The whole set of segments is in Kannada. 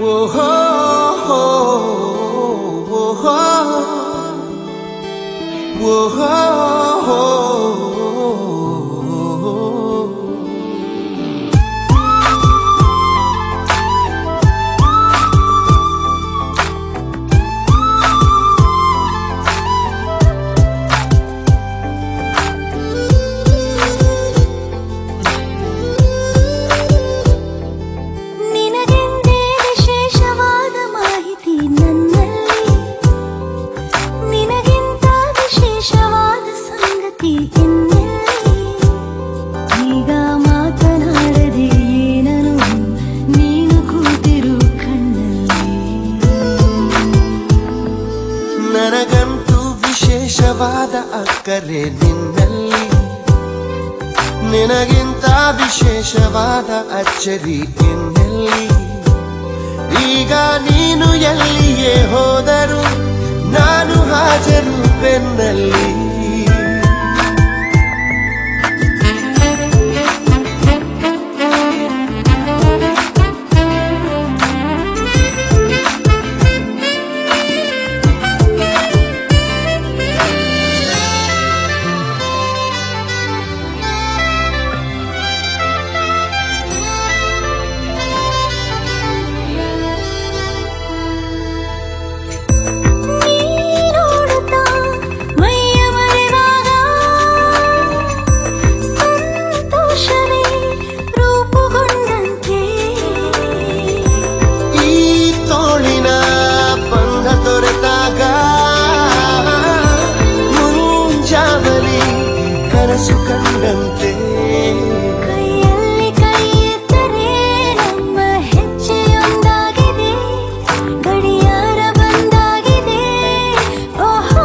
ನನಗಂತೂ ವಿಶೇಷವಾದ ಅಕ್ಕರೆ ನಿನ್ನಲ್ಲಿ, ನಿನಗಿಂತ ವಿಶೇಷವಾದ ಅಚ್ಚರಿ ಇನ್ನೆಲ್ಲಿ. ಈಗ ನೀನು ಎಲ್ಲಿಯೇ ಹೋದರೂ ನಾನು ಹಾಜರು ಬೆನ್ನಲ್ಲಿ. ಕನಸು ಕಂಡಂತೆ ಕೈಯಲ್ಲಿ ಕೈ ಎತ್ತರೆ ನಮ್ಮ ಹೆಜ್ಜೆಯೊಂದಾಗಿದೆ, ಗಡಿಯಾರ ಬಂದಾಗಿದೆ. ಓಹೋ,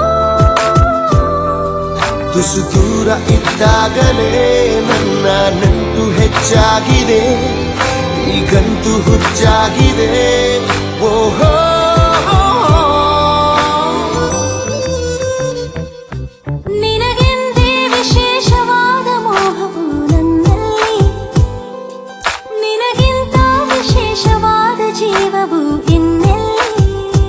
ತುಸು ದೂರ ಇದ್ದಾಗಲೇ ನನ್ನ ನಂಟು ಹೆಚ್ಚಾಗಿದೆ, ಈಗಂತೂ ಹುಚ್ಚಾಗಿದೆ. ಓಹೋ, ಜೀವವು ಇನ್ನೆಲ್ಲಿ.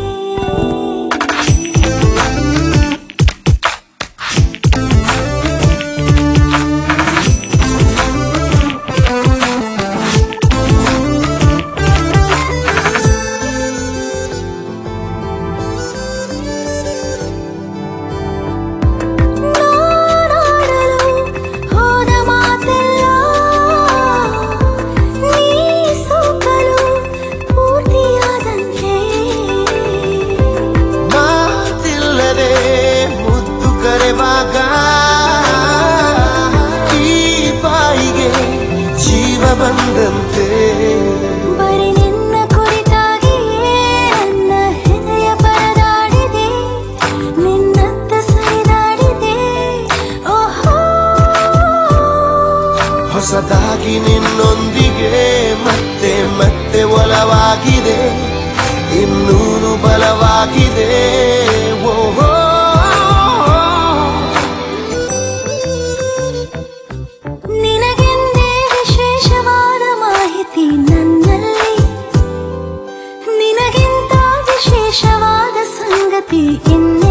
ಬಂದಂತೆ ಬರೀ ನಿನ್ನ ಕುರಿತಾಗಿಯೇ ನನ್ನ ಹೃದಯ ಪರದಾಡಿದೆ, ನಿನ್ನತ್ತ ಸರಿದಾಡಿದೆ. ಓಹೋ, ಹೊಸದಾಗಿ ನಿನ್ನೊಂದಿಗೆ ಮತ್ತೆ ಮತ್ತೆ ಒಲವಾಗಿದೆ, ಇನ್ನೂನು ಬಲವಾಗಿದೆ. ಓಹೋ, ನನ್ನಲ್ಲಿ ನಿನಗಿಂತ ವಿಶೇಷವಾದ ಸಂಗತಿ ಇನ್ನು